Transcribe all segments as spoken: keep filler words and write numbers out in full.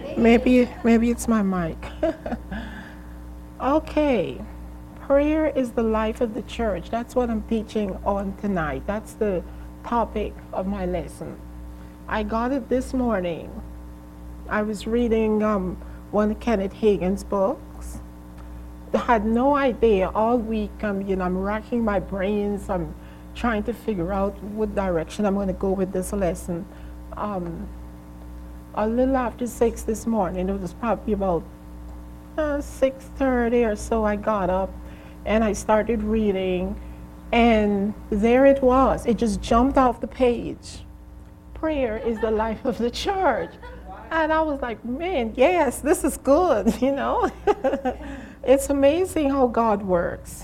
Maybe, maybe it's my mic. Okay. Prayer is the life of the church. That's what I'm teaching on tonight. That's the topic of my lesson. I got it this morning. I was reading um, one of Kenneth Hagin's books. I had no idea all week. Um, you know, I'm racking my brains. I'm trying to figure out what direction I'm going to go with this lesson. Um, a little after six this morning, it was probably about uh, six thirty or so, I got up and I started reading, and there it was. It just jumped off the page. Prayer is the life of the church. And I was like, man, yes, this is good, you know. It's amazing how God works.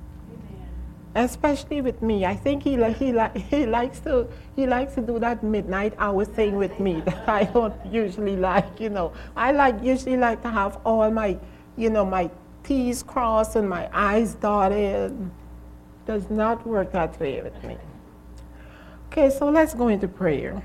Especially with me. I think he, li- he, li- he, likes to, he likes to do that midnight hour thing with me that I don't usually like, you know. I like usually like to have all my, you know, my T's crossed and my I's dotted. Does not work that way with me. Okay, so let's go into prayer.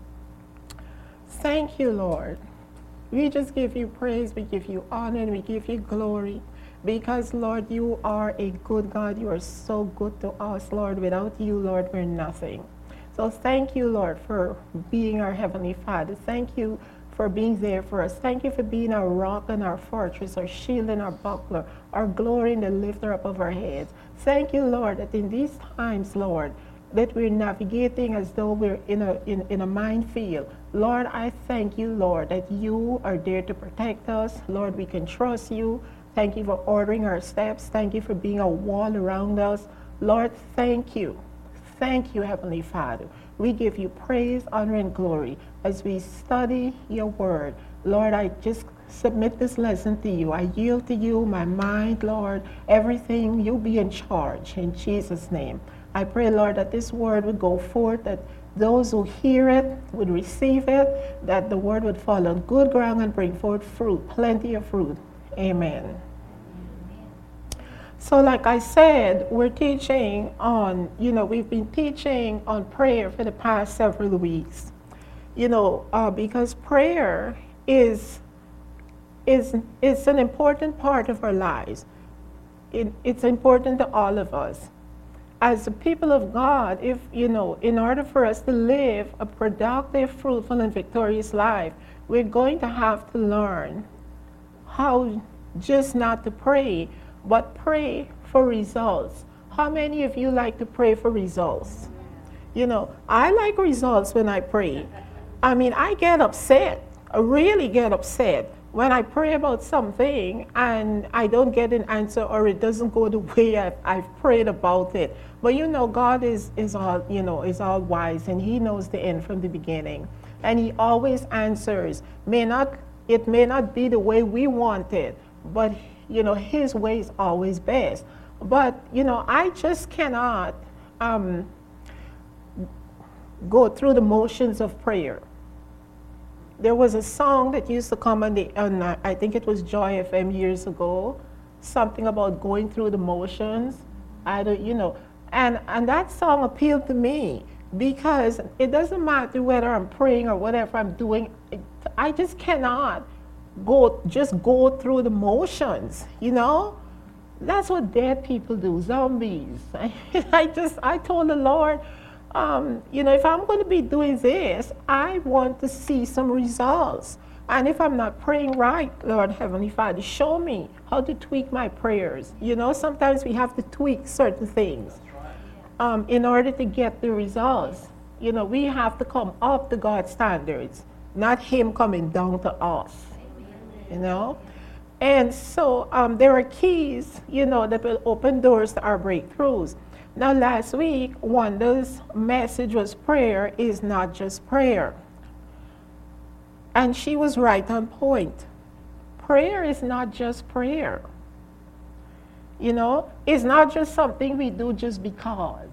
Thank you, Lord. We just give you praise, we give you honor, and we give you glory. Because, Lord, you are a good God. You are so good to us, Lord. Without you, Lord, we're nothing. So thank you, Lord, for being our Heavenly Father. Thank you for being there for us. Thank you for being our rock and our fortress, our shield and our buckler, our glory and the lifter up of our heads. Thank you, Lord, that in these times, Lord, that we're navigating as though we're in a, in, in a minefield. Lord, I thank you, Lord, that you are there to protect us. Lord, we can trust you. Thank you for ordering our steps. Thank you for being a wall around us. Lord, thank you. Thank you, Heavenly Father. We give you praise, honor, and glory as we study your word. Lord, I just submit this lesson to you. I yield to you my mind, Lord, everything. You be in charge in Jesus' name. I pray, Lord, that this word would go forth, that those who hear it would receive it, that the word would fall on good ground and bring forth fruit, plenty of fruit. Amen. So like I said, we're teaching on, you know, we've been teaching on prayer for the past several weeks. You know, uh, because prayer is, is, is an important part of our lives. It, it's important to all of us. As the people of God, if, you know, in order for us to live a productive, fruitful, and victorious life, we're going to have to learn how just not to pray, but pray for results. How many of you like to pray for results? You know, I like results when I pray. I mean, I get upset, I really get upset when I pray about something and I don't get an answer or it doesn't go the way I've, I've prayed about it. But you know, God is, is all, you know, is all wise, and he knows the end from the beginning. And he always answers. May not, it may not be the way we want it, but you know, his way is always best. But you know, I just cannot um, go through the motions of prayer. There was a song that used to come on the, on, uh, I think it was Joy F M years ago, something about going through the motions. I don't, you know, and, and that song appealed to me because it doesn't matter whether I'm praying or whatever I'm doing, I just cannot go, just go through the motions, you know? That's what dead people do, zombies. I just, I told the Lord, Um, you know, if I'm going to be doing this, I want to see some results. And if I'm not praying right, Lord Heavenly Father, show me how to tweak my prayers. You know, sometimes we have to tweak certain things um, in order to get the results. You know, we have to come up to God's standards, not him coming down to us, you know. And so um, there are keys, you know, that will open doors to our breakthroughs. Now, last week, Wanda's message was prayer is not just prayer. And she was right on point. Prayer is not just prayer. You know, it's not just something we do just because.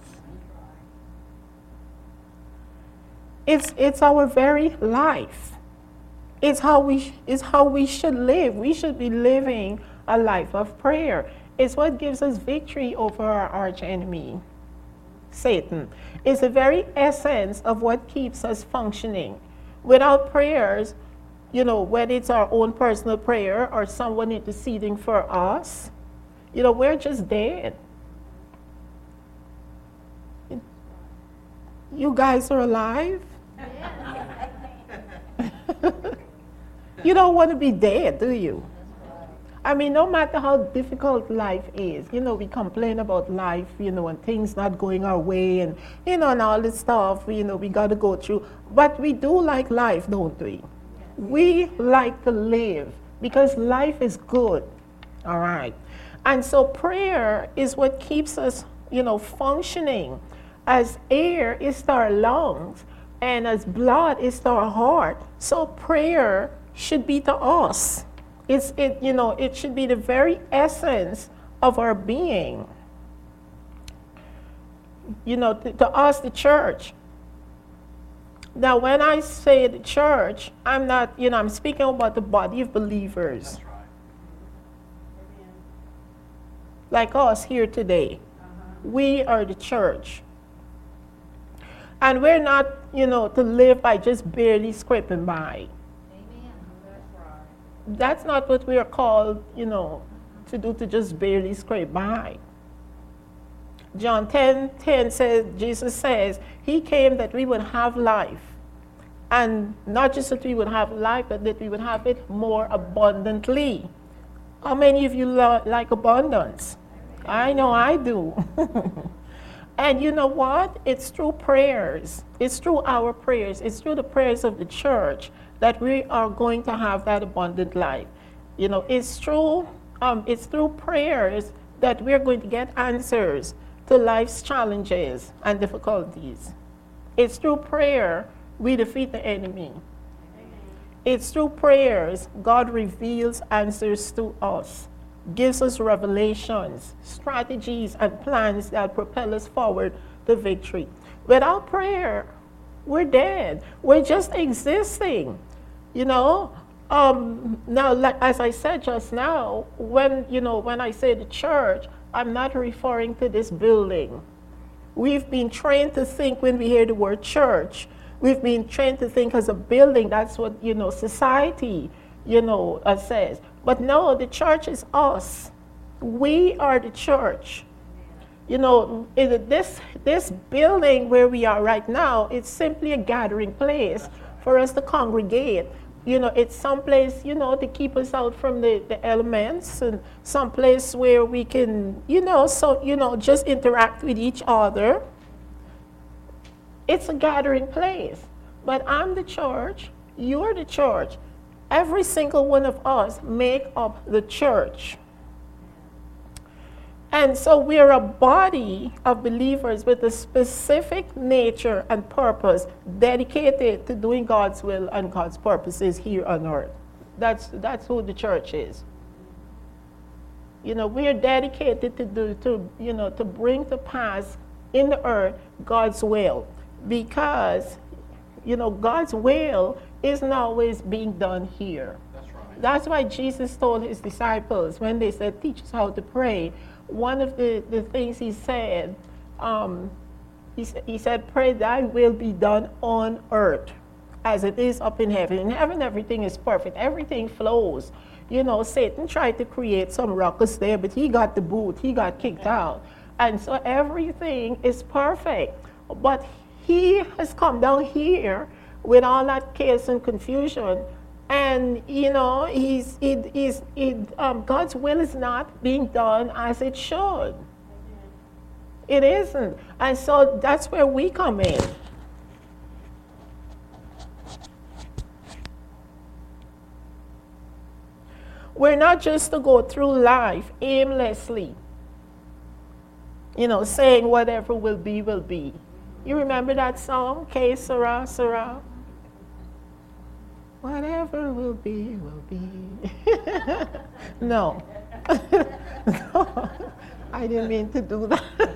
It's, it's our very life. It's how, we, it's how we should live. We should be living a life of prayer. It's what gives us victory over our arch enemy, Satan. It's the very essence of what keeps us functioning. Without prayers, You know, whether it's our own personal prayer or someone interceding for us, you know, we're just dead. You guys are alive? You don't want to be dead, do you? I mean, no matter how difficult life is, you know, we complain about life, you know, and things not going our way and, you know, and all this stuff, you know, we got to go through. But we do like life, don't we? We like to live because life is good, all right? And so prayer is what keeps us, you know, functioning. As air is to our lungs and as blood is to our heart, so prayer should be to us. It's, it, you know, it should be the very essence of our being. You know, to, to us, the church. Now, when I say the church, I'm not, you know, I'm speaking about the body of believers. That's right. Like us here today. Uh-huh. We are the church. And we're not, you know, to live by just barely scraping by. Amen. That's right. That's not what we are called, you know, to do, to just barely scrape by. John ten ten says, Jesus says, he came that we would have life. And not just that we would have life, but that we would have it more abundantly. How many of you lo- like abundance? I know I do. And you know what? It's through prayers. It's through our prayers. It's through the prayers of the church that we are going to have that abundant life. You know, it's through, um, it's through prayers that we're going to get answers to life's challenges and difficulties. It's through prayer we defeat the enemy. It's through prayers God reveals answers to us, gives us revelations, strategies, and plans that propel us forward to victory. Without prayer, we're dead. We're just existing. You know, um, now, like, as I said just now, when, you know, when I say the church, I'm not referring to this building. We've been trained to think when we hear the word church, we've been trained to think as a building. That's what, you know, society, you know, uh, says. But no, the church is us. We are the church. You know, it, this, this building where we are right now, it's simply a gathering place for us to congregate. You know, it's some place, you know, to keep us out from the, the elements, and some place where we can, you know, so, you know, just interact with each other. It's a gathering place. But I'm the church, you're the church. Every single one of us make up the church. And so we're a body of believers with a specific nature and purpose dedicated to doing God's will and God's purposes here on earth. That's, that's who the church is. You know, we're dedicated to do, to, you know, to bring to pass in the earth God's will. Because, you know, God's will isn't always being done here. That's right. That's why Jesus told his disciples when they said, teach us how to pray. One of the, the things he said, um, he, he said, pray thy will be done on earth as it is up in heaven. In heaven, everything is perfect. Everything flows. You know, Satan tried to create some ruckus there, but he got the boot. He got kicked out. And so everything is perfect. But he has come down here with all that chaos and confusion. And, you know, he's, it, he's, it, um, God's will is not being done as it should. It isn't. And so that's where we come in. We're not just to go through life aimlessly, you know, saying whatever will be, will be. You remember that song, Que Sera, Sera? Whatever will be, will be. No. No. I didn't mean to do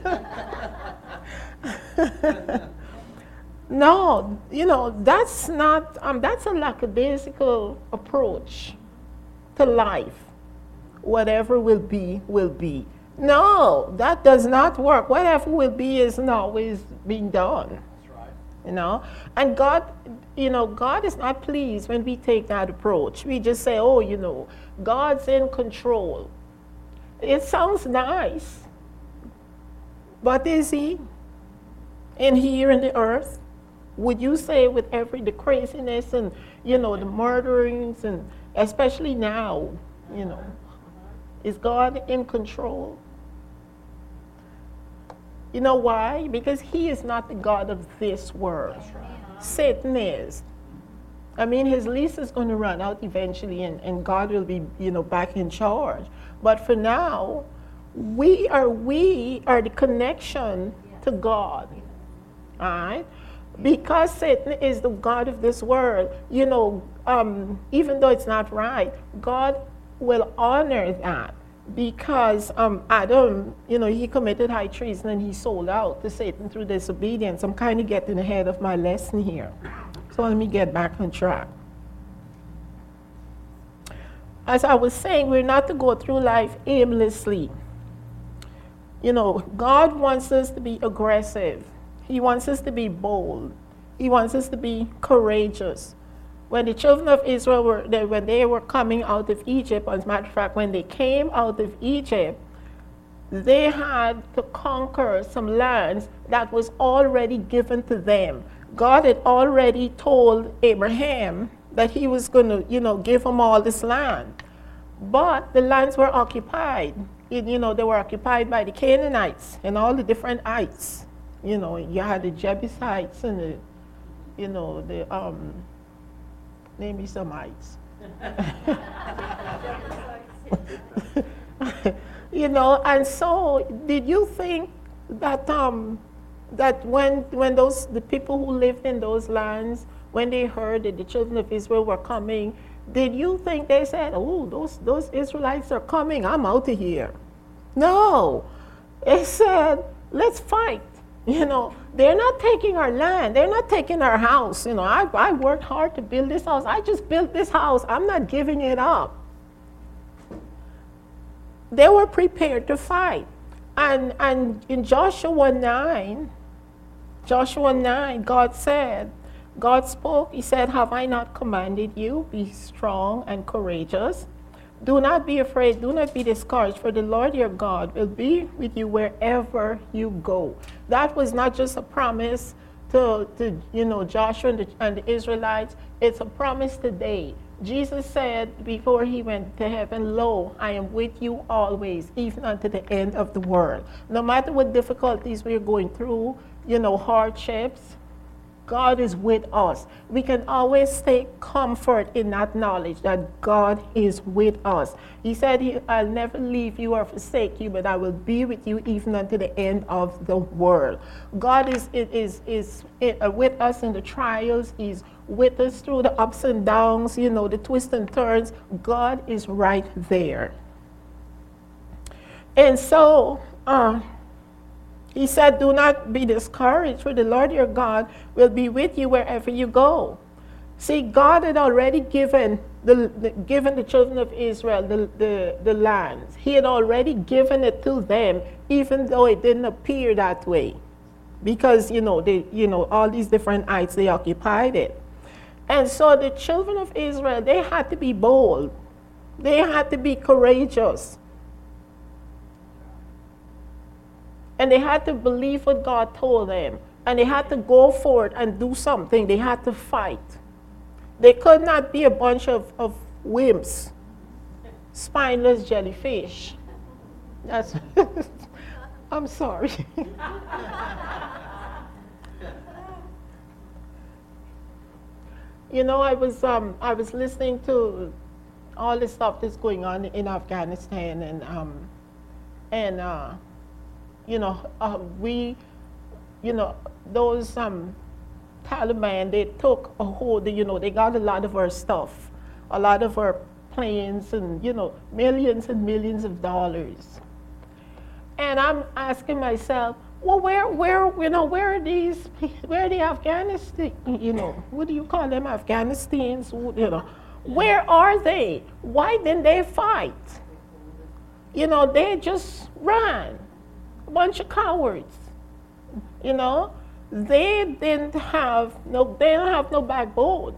that. No, you know, that's not, um, that's a lackadaisical approach to life. Whatever will be, will be. No, that does not work. Whatever will be isn't always being done. That's right. you know. And God, you know, God is not pleased when we take that approach. We just say, oh, you know, God's in control. It sounds nice, but is he in here in the earth? Would you say with every the craziness and, you know, the murderings, and especially now, you know, is God in control? You know why? Because he is not the God of this world. Right. Satan is. I mean, his lease is going to run out eventually, and, and God will be, you know, back in charge. But for now, we are we are the connection to God. All right? Because Satan is the God of this world, you know, um, even though it's not right, God will honor that. Because um, Adam, you know, he committed high treason and he sold out to Satan through disobedience. I'm kind of getting ahead of my lesson here. So let me get back on track. As I was saying, we're not to go through life aimlessly. You know, God wants us to be aggressive. He wants us to be bold. He wants us to be courageous. When the children of Israel were, they, when they were coming out of Egypt, as a matter of fact, when they came out of Egypt, they had to conquer some lands that was already given to them. God had already told Abraham that he was going to, you know, give them all this land. But the lands were occupied. It, you know, they were occupied by the Canaanites and all the different ites. You know, you had the Jebusites and the, you know, the, um, name me some ites. You know, and so did you think that um, that when when those the people who lived in those lands, when they heard that the children of Israel were coming, did you think they said, "Oh, those those Israelites are coming, I'm out of here"? No, they said, "Let's fight." You know, they're not taking our land. They're not taking our house. You know, I, I worked hard to build this house. I just built this house. I'm not giving it up. They were prepared to fight. And, and in Joshua nine, Joshua nine, God said, God spoke, he said, have I not commanded you? Be strong and courageous. Do not be afraid, do not be discouraged, for the Lord your God will be with you wherever you go. That was not just a promise to, to you know, Joshua and the, and the Israelites. It's a promise today. Jesus said before he went to heaven, lo, I am with you always, even unto the end of the world. No matter what difficulties we're going through, you know, hardships, God is with us. We can always take comfort in that knowledge that God is with us. He said, he, I'll never leave you or forsake you, but I will be with you even unto the end of the world. God is, is, is, is with us in the trials. He's with us through the ups and downs, you know, the twists and turns. God is right there. And so, uh, he said, do not be discouraged, for the Lord your God will be with you wherever you go. See, God had already given the, the, given the children of Israel the, the, the lands. He had already given it to them, even though it didn't appear that way. Because, you know, they, you know, all these different ites, they occupied it. And so the children of Israel, they had to be bold. They had to be courageous. And they had to believe what God told them. And they had to go forward and do something. They had to fight. They could not be a bunch of, of wimps, spineless jellyfish. That's, I'm sorry. You know, I was, um, I was listening to all the stuff that's going on in Afghanistan, and, um, and uh, you know, uh, we, you know, those um, Taliban, they took a hold, you know, they got a lot of our stuff, a lot of our planes and, you know, millions and millions of dollars. And I'm asking myself, well, where, where, you know, where are these, where are the Afghanistan, you know, what do you call them, Afghanistans, you know, where are they? Why didn't they fight? You know, they just ran. Bunch of cowards, you know. they didn't have no, they don't have no backbone.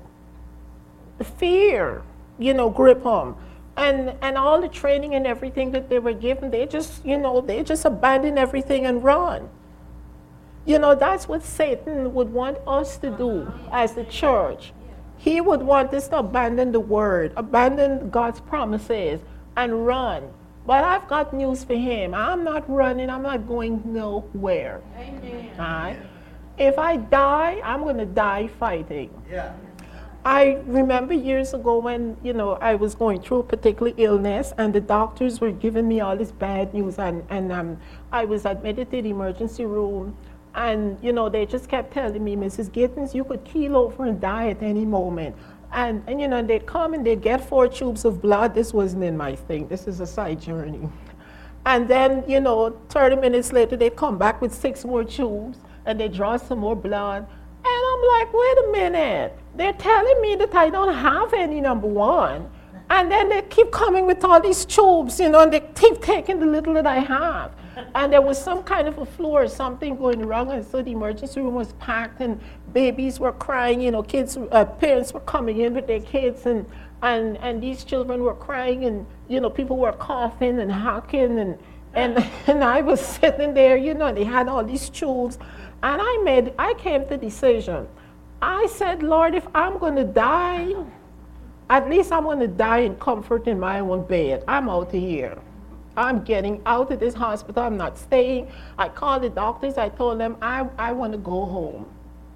Fear, you know, grip them. And, and all the training and everything that they were given, they just, you know, they just abandon everything and run. You know, that's what Satan would want us to do as the church. He would want us to abandon the word, abandon God's promises, and run. But I've got news for him. I'm not running. I'm not going nowhere. Amen. All right? If I die, I'm going to die fighting. Yeah. I remember years ago when, you know, I was going through a particular illness and the doctors were giving me all this bad news, and, and um, I was admitted to the emergency room, and, you know, they just kept telling me, Missus Gittens, you could keel over and die at any moment. And, and you know, they'd come and they'd get four tubes of blood. This wasn't in my thing. This is a side journey. And then, you know, thirty minutes later, they'd come back with six more tubes and they draw some more blood. And I'm like, wait a minute. They're telling me that I don't have any, number one. And then they keep coming with all these tubes, you know, and they keep taking the little that I have. And there was some kind of a flu or something going wrong, and so the emergency room was packed, and babies were crying, you know, kids, uh, parents were coming in with their kids, and, and, and these children were crying, and, you know, people were coughing and hacking, and, and, and I was sitting there, you know, and they had all these tubes. And I made, I came to the decision. I said, Lord, if I'm going to die, at least I'm going to die in comfort in my own bed. I'm out of here. I'm getting out of this hospital. I'm not staying. I called the doctors. I told them I, I want to go home.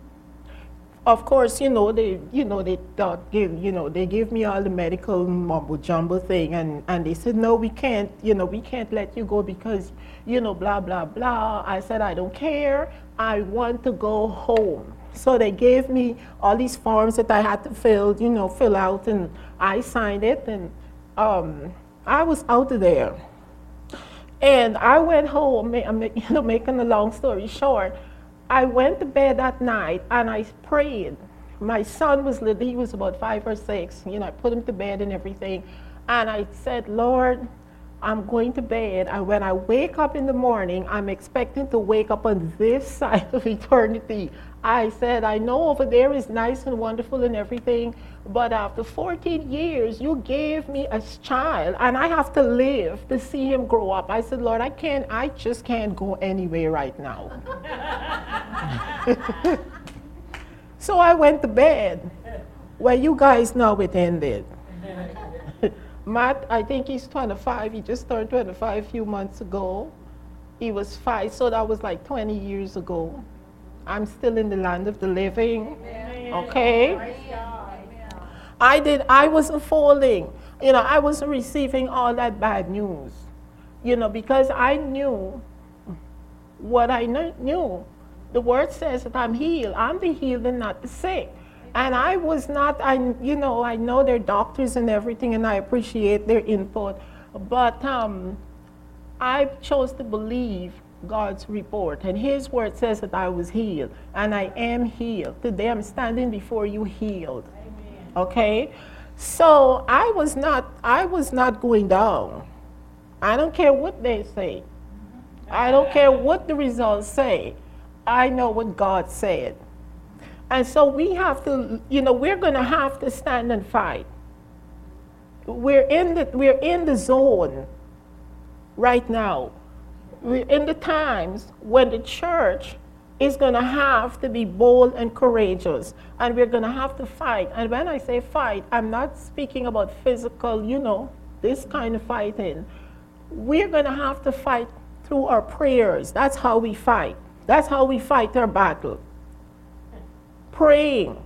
Of course, you know, they, you know, they thought, give, you know, they gave me all the medical mumbo jumbo thing, and, and they said, no, we can't, you know, we can't let you go because, you know, blah, blah, blah. I said, I don't care. I want to go home. So they gave me all these forms that I had to fill, you know, fill out, and I signed it, and um, I was out of there. And I went home, you know, making a long story short, I went to bed that night and I prayed. My son was little, he was about five or six, you know, I put him to bed and everything. And I said, Lord, I'm going to bed, and when I wake up in the morning, I'm expecting to wake up on this side of eternity. I said, I know over there is nice and wonderful and everything, but after fourteen years, you gave me a child, and I have to live to see him grow up. I said, Lord, I can't, I just can't go anywhere right now. So I went to bed. Well, you guys know it ended. Matt, I think he's twenty-five. He just turned twenty-five a few months ago. He was five, so that was like twenty years ago. I'm still in the land of the living. Amen. Okay? I did, I wasn't falling. You know, I wasn't receiving all that bad news. You know, because I knew what I knew. The word says that I'm healed. I'm the healed and not the sick. And I was not, I, you know, I know they're doctors and everything, and I appreciate their input. But um, I chose to believe God's report. And his word says that I was healed. And I am healed. Today I'm standing before you healed. Amen. Okay? So I was not, I was not going down. I don't care what they say. I don't care what the results say. I know what God said. And so we have to, you know, we're going to have to stand and fight. We're in the, we're in the zone right now. We're in the times when the church is going to have to be bold and courageous, and we're going to have to fight. And when I say fight, I'm not speaking about physical, you know, this kind of fighting. We're going to have to fight through our prayers. That's how we fight. That's how we fight our battle. Praying.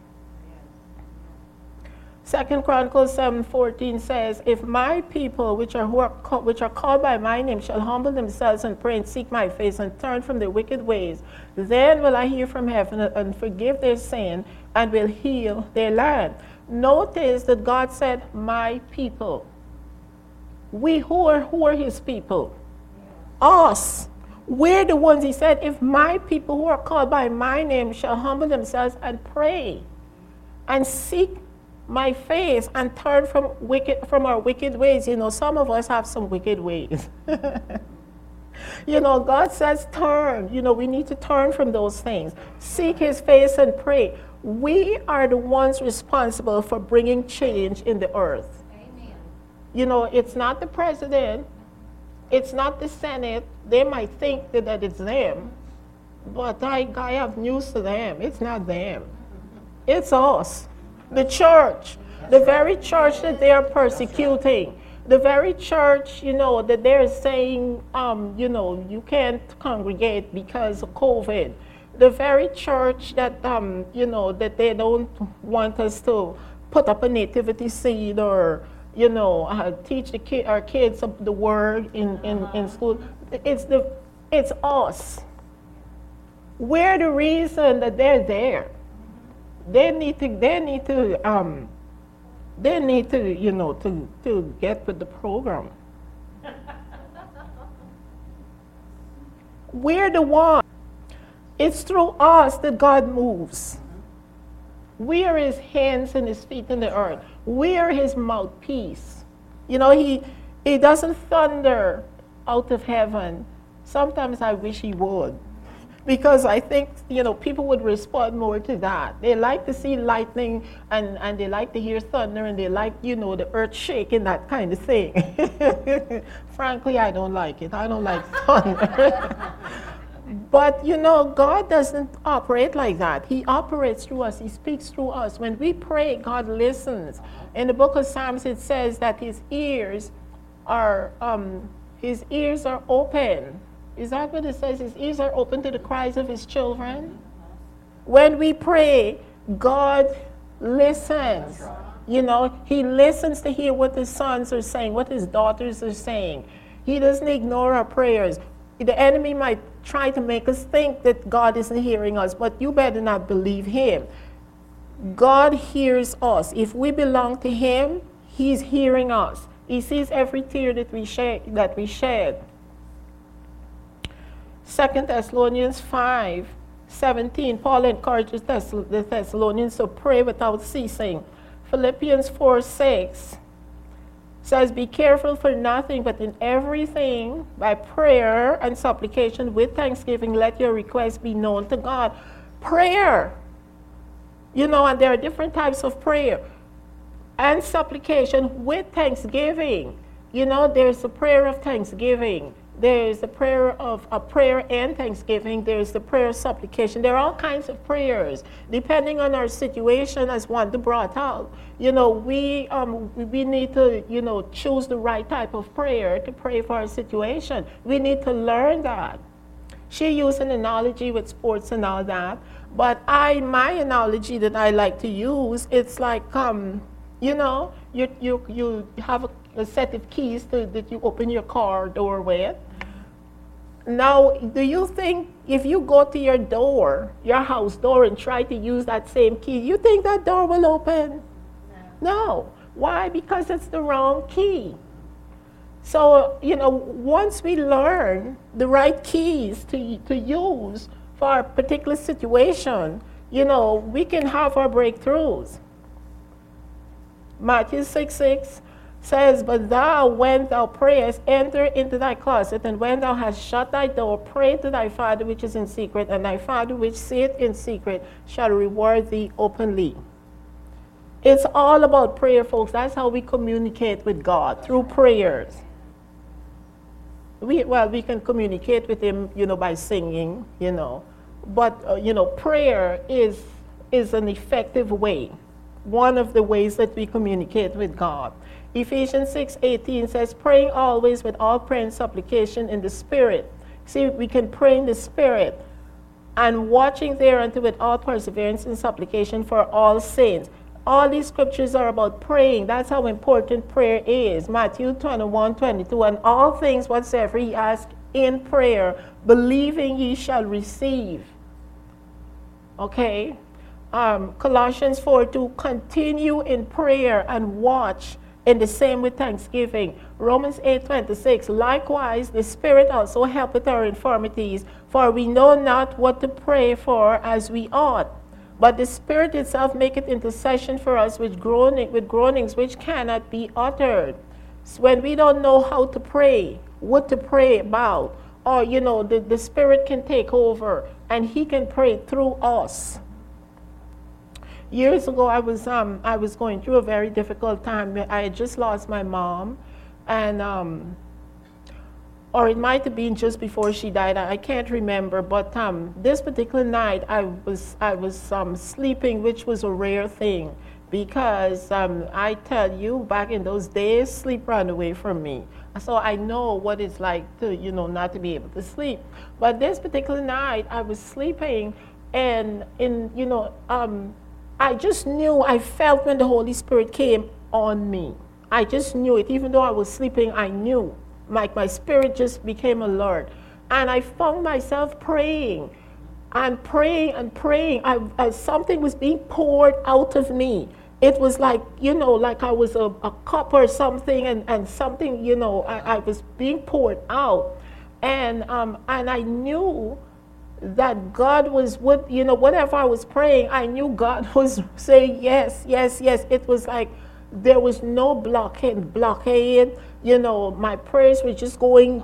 Second Chronicles seven fourteen says, if my people, which are, who are called, which are called by my name, shall humble themselves and pray and seek my face and turn from their wicked ways, then will I hear from heaven and forgive their sin and will heal their land. Notice that God said, my people. We who are, who are his people? Us. We're the ones, he said, if my people who are called by my name shall humble themselves and pray and seek my face and turn from wicked from our wicked ways. You know, some of us have some wicked ways. You know, God says turn. You know, we need to turn from those things. Seek his face and pray. We are the ones responsible for bringing change in the earth. Amen. You know, it's not the president. It's not the Senate. They might think that, that it's them. But I, I have news to them. It's not them. It's us. The church. The very church that they are persecuting. The very church, you know, that they're saying, um, you know, you can't congregate because of COVID. The very church that, um, you know, that they don't want us to put up a nativity seed or, you know, uh, teach the ki- our kids the word in, in, in school. It's, the, it's us. We're the reason that they're there. They need to, they need to, um, they need to, you know, to, to get with the program. We're the one. It's through us that God moves. We are his hands and his feet in the earth. We are his mouthpiece. You know, he, he doesn't thunder out of heaven. Sometimes I wish he would. Because I think, you know, people would respond more to that. They like to see lightning and, and they like to hear thunder and they like, you know, the earth shaking, that kind of thing. Frankly, I don't like it. I don't like thunder. But, you know, God doesn't operate like that. He operates through us. He speaks through us. When we pray, God listens. In the book of Psalms, it says that his ears are, um, his ears are open. Is that what it says? His ears are open to the cries of his children. When we pray, God listens. You know, he listens to hear what his sons are saying, what his daughters are saying. He doesn't ignore our prayers. The enemy might try to make us think that God isn't hearing us, but you better not believe him. God hears us. If we belong to him, he's hearing us. He sees every tear that we shed. That we shed. Second Thessalonians five seventeen, Paul encourages the Thessalonians to pray without ceasing. Philippians four six says, be careful for nothing, but in everything, by prayer and supplication with thanksgiving, let your requests be known to God. Prayer. You know, and there are different types of prayer. And supplication with thanksgiving. You know, there's a prayer of thanksgiving. There's a prayer of a prayer and thanksgiving. There's the prayer of supplication. There are all kinds of prayers, depending on our situation, as Wanda brought out. You know, we um we need to, you know, choose the right type of prayer to pray for our situation. We need to learn that. She used an analogy with sports and all that, but I my analogy that I like to use, it's like um you know, you you you have a a set of keys to, that you open your car door with. Now, do you think if you go to your door, your house door, and try to use that same key, you think that door will open? No. No. Why? Because it's the wrong key. So, you know, once we learn the right keys to, to use for a particular situation, you know, we can have our breakthroughs. Matthew six six says, but thou, when thou prayest, enter into thy closet, and when thou hast shut thy door, pray to thy Father which is in secret, and thy Father which sitteth in secret shall reward thee openly. It's all about prayer, folks. That's how we communicate with God, through prayers. We, well, we can communicate with him, you know, by singing, you know. But, uh, you know, prayer is, is an effective way, one of the ways that we communicate with God. Ephesians six eighteen says, praying always with all prayer and supplication in the Spirit. See, we can pray in the Spirit, and watching thereunto with all perseverance and supplication for all saints. All these scriptures are about praying. That's how important prayer is. Matthew twenty-one twenty-two, and all things whatsoever ye ask in prayer, believing ye shall receive. Okay? Um, Colossians four two, continue in prayer and watch, and the same with thanksgiving. Romans eight twenty-six, likewise the Spirit also helpeth our infirmities, for we know not what to pray for as we ought. But the Spirit itself maketh intercession for us with, groaning, with groanings which cannot be uttered. So when we don't know how to pray, what to pray about, or, you know, the, the Spirit can take over and he can pray through us. Years ago, I was, um, I was going through a very difficult time. I had just lost my mom, and, um, or it might have been just before she died. I, I can't remember, but um, this particular night, I was, I was um, sleeping, which was a rare thing, because um, I tell you, back in those days, sleep ran away from me. So I know what it's like to, you know, not to be able to sleep. But this particular night, I was sleeping, and in, you know, um, I just knew, I felt when the Holy Spirit came on me. I just knew it. Even though I was sleeping, I knew. Like my spirit just became alert. And I found myself praying. And praying and praying. I, I, something was being poured out of me. It was like, you know, like I was a, a cup or something, and, and something, you know, I, I was being poured out. And, um, and I knew that God was, with, you know, whatever I was praying, I knew God was saying yes, yes, yes. It was like there was no blockade, blockade. You know, my prayers were just going,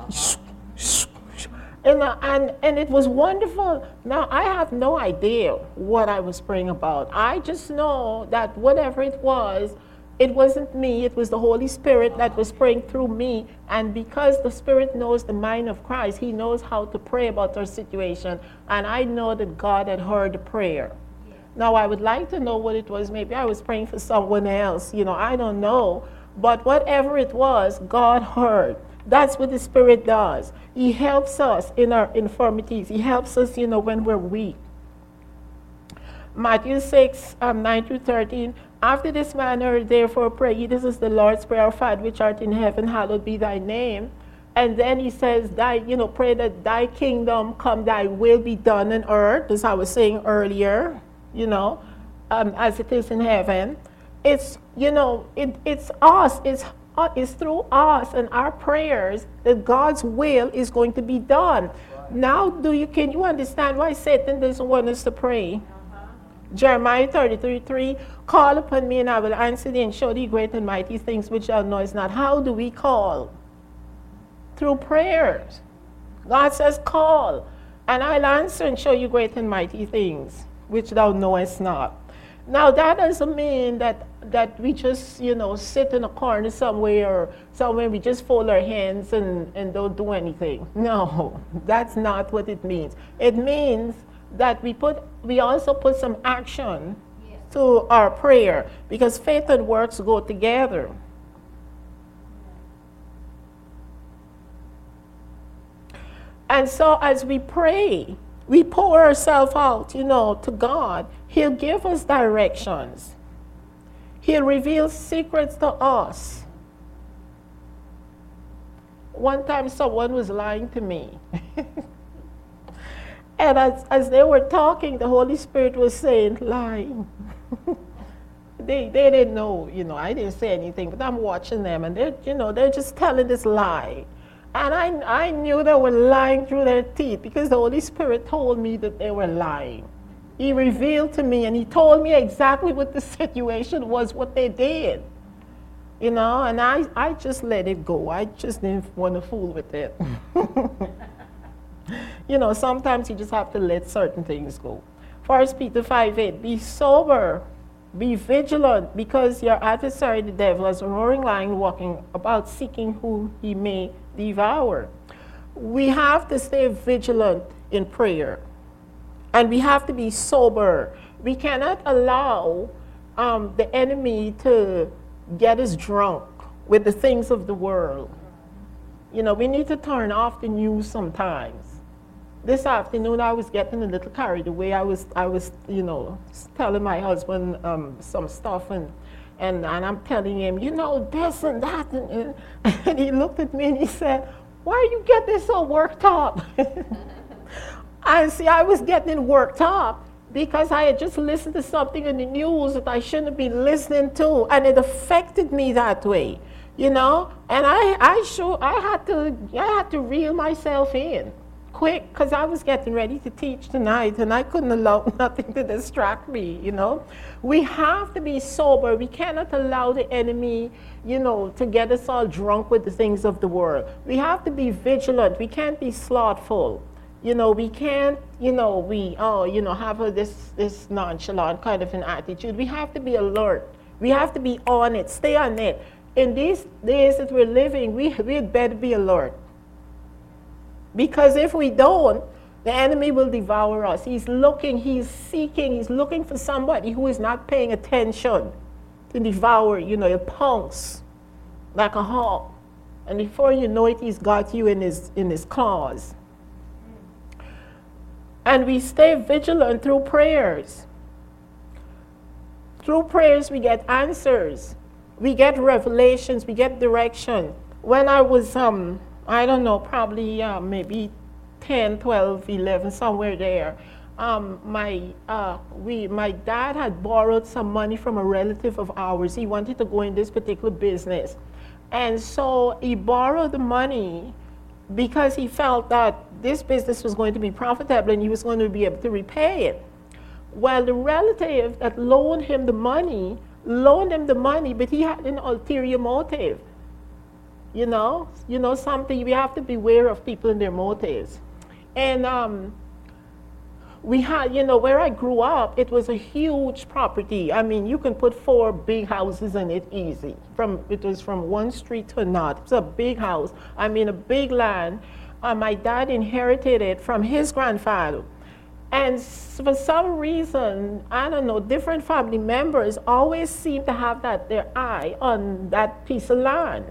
and, uh, and, and it was wonderful. Now, I have no idea what I was praying about. I just know that whatever it was, it wasn't me, it was the Holy Spirit that was praying through me. And because the Spirit knows the mind of Christ, he knows how to pray about our situation. And I know that God had heard the prayer. Yeah. Now, I would like to know what it was. Maybe I was praying for someone else. You know, I don't know. But whatever it was, God heard. That's what the Spirit does. He helps us in our infirmities. He helps us, you know, when we're weak. Matthew six, um, nine through thirteen. After this manner, therefore, pray ye. This is the Lord's Prayer, Our Father which art in heaven, hallowed be thy name. And then he says, thy, you know, pray that thy kingdom come, thy will be done on earth, as I was saying earlier, you know, um, as it is in heaven. It's, you know, it, it's us, it's, uh, it's through us and our prayers that God's will is going to be done. Right. Now, do you, can you understand why Satan doesn't want us to pray? Jeremiah thirty-three three, call upon me and I will answer thee and show thee great and mighty things which thou knowest not. How do we call? Through prayers. God says call, and I'll answer and show you great and mighty things which thou knowest not. Now that doesn't mean that, that we just, you know, sit in a corner somewhere or somewhere we just fold our hands and, and don't do anything. No, that's not what it means. It means that we put, we also put some action yes. to our prayer, because faith and works go together. And so as we pray, we pour ourselves out, you know, to God. He'll give us directions. He'll reveal secrets to us. One time someone was lying to me. And as, as they were talking, the Holy Spirit was saying, lying. they, they didn't know, you know, I didn't say anything, but I'm watching them, and they're, you know, they're just telling this lie. And I, I knew they were lying through their teeth, because the Holy Spirit told me that they were lying. He revealed to me, and he told me exactly what the situation was, what they did. You know, and I, I just let it go. I just didn't want to fool with it. You know, sometimes you just have to let certain things go. First Peter five eight, be sober, be vigilant, because your adversary, the devil, is a roaring lion walking about seeking who he may devour. We have to stay vigilant in prayer, and we have to be sober. We cannot allow um, the enemy to get us drunk with the things of the world. You know, we need to turn off the news sometimes. This afternoon, I was getting a little carried away. I was, I was, you know, telling my husband um, some stuff, and, and and I'm telling him, you know, this and that, and, and he looked at me and he said, "Why are you getting so worked up?" I see, I was getting worked up because I had just listened to something in the news that I shouldn't be listening to, and it affected me that way, you know. And I, I sure, I had to, I had to reel myself in. quick, because I was getting ready to teach tonight, and I couldn't allow nothing to distract me, you know. We have to be sober. We cannot allow the enemy, you know, to get us all drunk with the things of the world. We have to be vigilant. We can't be slothful. You know, we can't, you know, we, oh, you know, have a, this, this nonchalant kind of an attitude. We have to be alert. We have to be on it, stay on it. In these days that we're living, we, we'd better be alert. Because if we don't, the enemy will devour us. He's looking, he's seeking, he's looking for somebody who is not paying attention to devour, you know, he'll pounce like a hawk. And before you know it, he's got you in his, in his claws. And we stay vigilant through prayers. Through prayers, we get answers. We get revelations, we get direction. When I was, um, I don't know, probably uh, maybe ten, twelve, eleven, somewhere there, um, my, uh, we, my dad had borrowed some money from a relative of ours. He wanted to go in this particular business. And so he borrowed the money because he felt that this business was going to be profitable and he was going to be able to repay it. Well, the relative that loaned him the money, loaned him the money, but he had an ulterior motive. You know, you know something, we have to beware of people and their motives. And um, we had, you know, where I grew up, it was a huge property. I mean, you can put four big houses in it easy. From, it was from one street to another. It was a big house. I mean, a big land. Uh, my dad inherited it from his grandfather. And for some reason, I don't know, different family members always seem to have that their eye on that piece of land.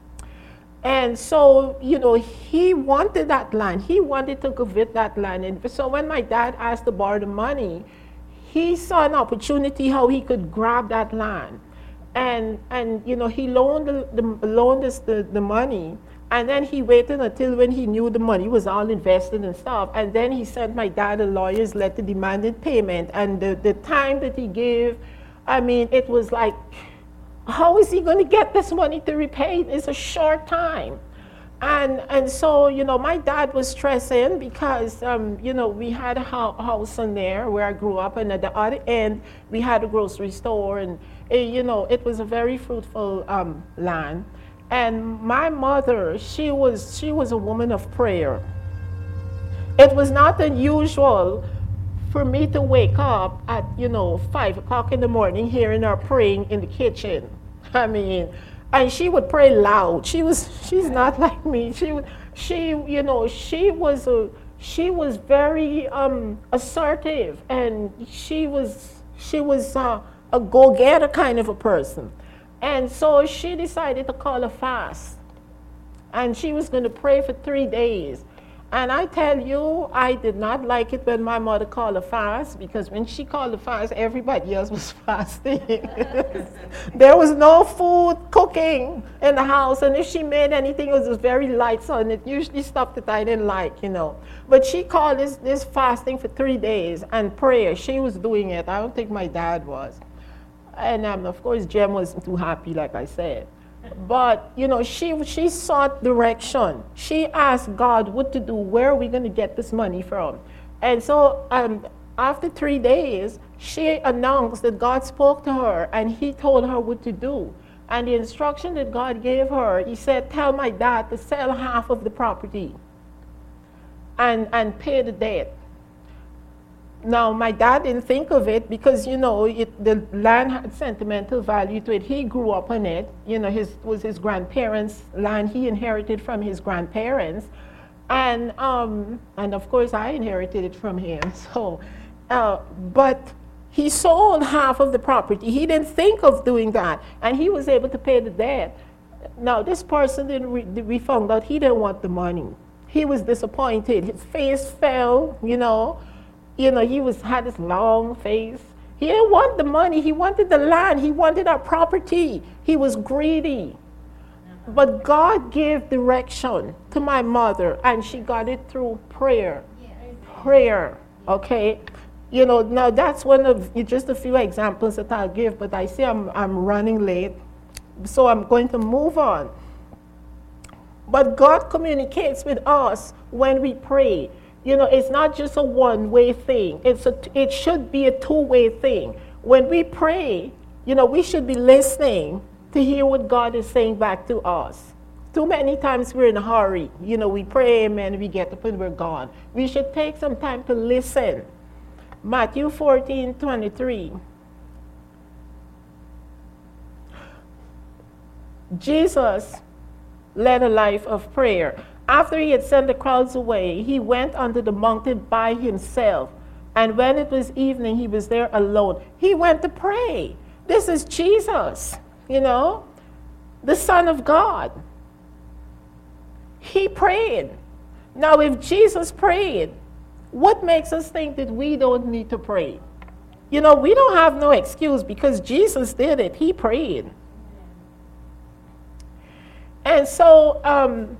And so, you know, he wanted that land. He wanted to covet that land. And so when my dad asked to borrow the money, he saw an opportunity how he could grab that land. And, and you know, he loaned, the, the, loaned us the, the money. And then he waited until when he knew the money was all invested and stuff. And then he sent my dad a lawyer's letter demanding payment. And the, the time that he gave, I mean, it was like, how is he going to get this money to repay? It's a short time. And, and so, you know, my dad was stressing because, um, you know, we had a house in there where I grew up. And at the other end, we had a grocery store. And, uh, you know, it was a very fruitful um, land. And my mother, she was, she was a woman of prayer. It was not unusual for me to wake up at, you know, five o'clock in the morning hearing her praying in the kitchen. I mean, and she would pray loud. She was, she's not like me. She, she, you know, she was a, she was very um, assertive, and she was, she was uh, a go-getter kind of a person. And so she decided to call a fast. And she was going to pray for three days. And I tell you, I did not like it when my mother called a fast, because when she called a fast, everybody else was fasting. There was no food cooking in the house. And if she made anything, it was just very light, so and it usually stuff that I didn't like, you know. But she called this, this fasting for three days and prayer. She was doing it. I don't think my dad was. And um, of course, Jem wasn't too happy, like I said. But, you know, she, she sought direction. She asked God what to do, where are we going to get this money from? And so um, after three days, she announced that God spoke to her, and he told her what to do. And the instruction that God gave her, he said, tell my dad to sell half of the property and, and pay the debt. Now, my dad didn't think of it because, you know, it, the land had sentimental value to it. He grew up on it. You know, his was his grandparents' land. He inherited from his grandparents. And, um, and of course, I inherited it from him. So, uh, but he sold half of the property. He didn't think of doing that. And he was able to pay the debt. Now, this person, didn't re we found out he didn't want the money. He was disappointed. His face fell, you know. You know, he was, had this long face. He didn't want the money. He wanted the land. He wanted our property. He was greedy. But God gave direction to my mother, and she got it through prayer. Prayer, okay? You know, now that's one of, just a few examples that I'll give, but I see I'm, I'm running late, so I'm going to move on. But God communicates with us when we pray. You know, it's not just a one-way thing. It's a, it should be a two-way thing. When we pray, you know, we should be listening to hear what God is saying back to us. Too many times we're in a hurry. You know, we pray, amen, we get up and we're gone. We should take some time to listen. Matthew fourteen twenty-three. Jesus led a life of prayer. After he had sent the crowds away, he went onto the mountain by himself. And when it was evening, he was there alone. He went to pray. This is Jesus, you know, the Son of God. He prayed. Now, if Jesus prayed, what makes us think that we don't need to pray? You know, we don't have no excuse because Jesus did it. He prayed. And so, um,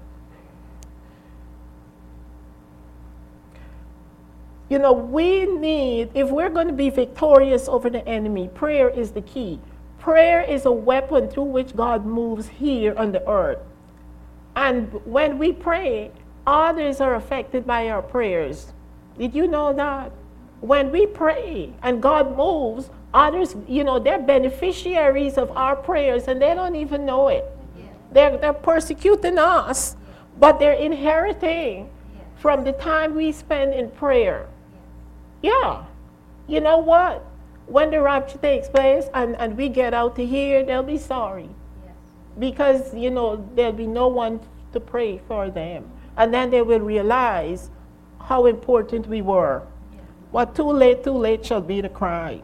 you know, we need, if we're going to be victorious over the enemy, prayer is the key. Prayer is a weapon through which God moves here on the earth. And when we pray, others are affected by our prayers. Did you know that? When we pray and God moves, others, you know, they're beneficiaries of our prayers and they don't even know it. They're, they're persecuting us, but they're inheriting from the time we spend in prayer. Yeah. You know what? When the rapture takes place and, and we get out to here, they'll be sorry. Because, you know, there'll be no one to pray for them. And then they will realize how important we were. What too late, too late shall be the cry.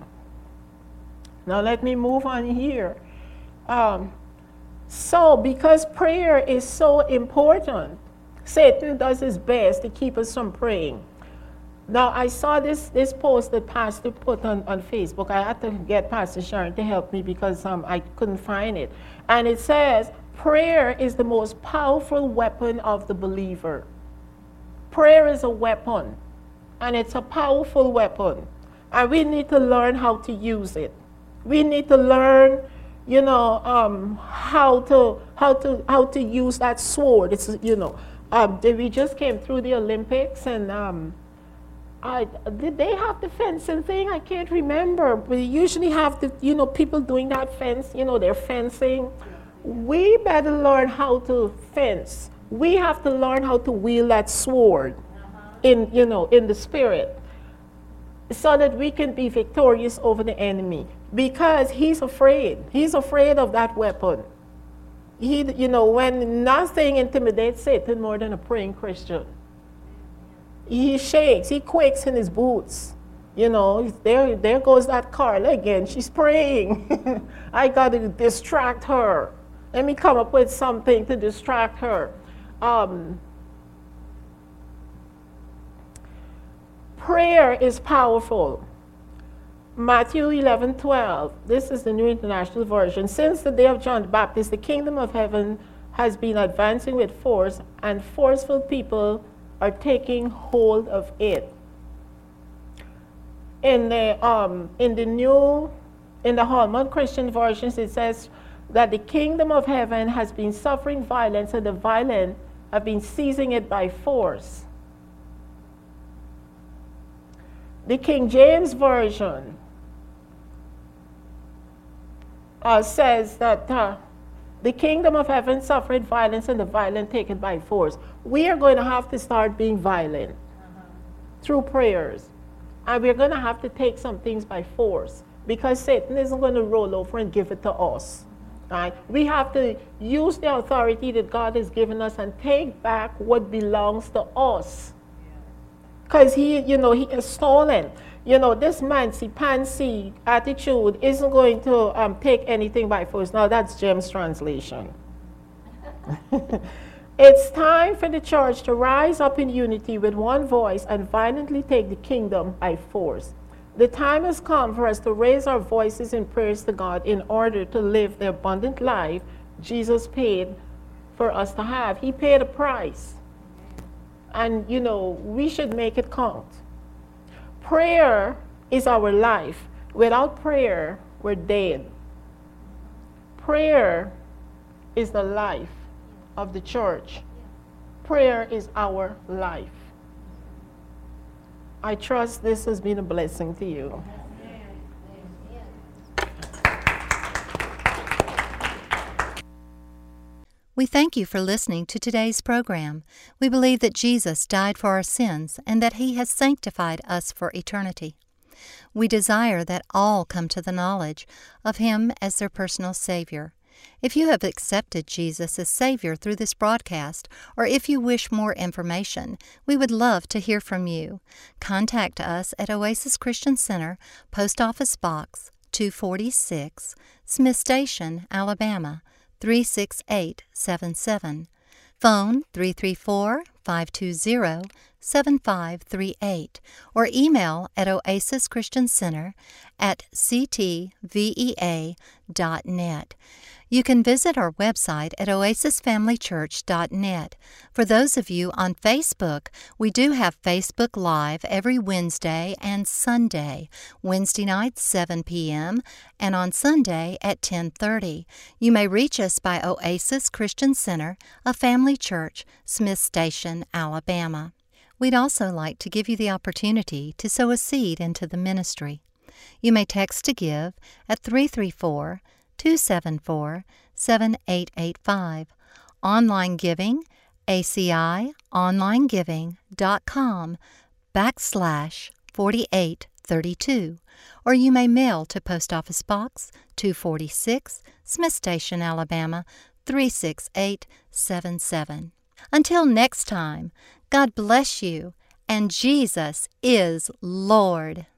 Now let me move on here. Um, so, because prayer is so important, Satan does his best to keep us from praying. Now, I saw this, this post that Pastor put on, on Facebook. I had to get Pastor Sharon to help me because um, I couldn't find it. And it says, prayer is the most powerful weapon of the believer. Prayer is a weapon, and it's a powerful weapon. And we need to learn how to use it. We need to learn, you know, um, how to how to how to use that sword. It's, you know, um, we just came through the Olympics, and um, I, did they have the fencing thing? I can't remember. We usually have the, you know, people doing that fence. You know, they're fencing. We better learn how to fence. We have to learn how to wield that sword, uh-huh. in, you know, in the spirit, so that we can be victorious over the enemy. Because he's afraid. He's afraid of that weapon. He, you know, when nothing intimidates Satan more than a praying Christian. He shakes, he quakes in his boots. You know, there, there goes that Carla again. She's praying. I got to distract her. Let me come up with something to distract her. Um, prayer is powerful. Matthew eleven twelve. This is the New International Version. Since the day of John the Baptist, the kingdom of heaven has been advancing with force, and forceful people are taking hold of it. In the um, in the new, in the Holman Christian versions, it says that the kingdom of heaven has been suffering violence, and the violent have been seizing it by force. The King James version uh, says that uh, the kingdom of heaven suffered violence, and the violent take it by force. We are going to have to start being violent uh-huh. through prayers. And we're going to have to take some things by force, because Satan isn't going to roll over and give it to us. Right? We have to use the authority that God has given us and take back what belongs to us. Because he, you know, he is stolen. You know, this mancy-pancy attitude isn't going to um, take anything by force. Now, that's Jim's translation. It's time for the church to rise up in unity with one voice and violently take the kingdom by force. The time has come for us to raise our voices in praise to God in order to live the abundant life Jesus paid for us to have. He paid a price. And, you know, we should make it count. Prayer is our life. Without prayer, we're dead. Prayer is the life of the church. Prayer is our life. I trust this has been a blessing to you. We thank you for listening to today's program. We believe that Jesus died for our sins and that He has sanctified us for eternity. We desire that all come to the knowledge of Him as their personal Savior. If you have accepted Jesus as Savior through this broadcast, or if you wish more information, we would love to hear from you. Contact us at Oasis Christian Center, Post Office Box two forty-six, Smith Station, Alabama, three six eight seven seven. Phone three three four, five two zero, seven five three eight or email at oasis christian center at c t v e a dot net. You can visit our website at oasis family church dot net. For those of you on Facebook, we do have Facebook Live every Wednesday and Sunday, Wednesday nights seven p.m. and on Sunday at ten thirty. You may reach us by Oasis Christian Center, a family church, Smith Station, Alabama. We'd also like to give you the opportunity to sow a seed into the ministry. You may text to give at three three four, two seven four, seven eight eight five. Online giving, A C I online giving dot com backslash forty-eight thirty-two. Or you may mail to Post Office Box two forty-six, Smith Station, Alabama, three six eight seven seven. Until next time, God bless you, and Jesus is Lord.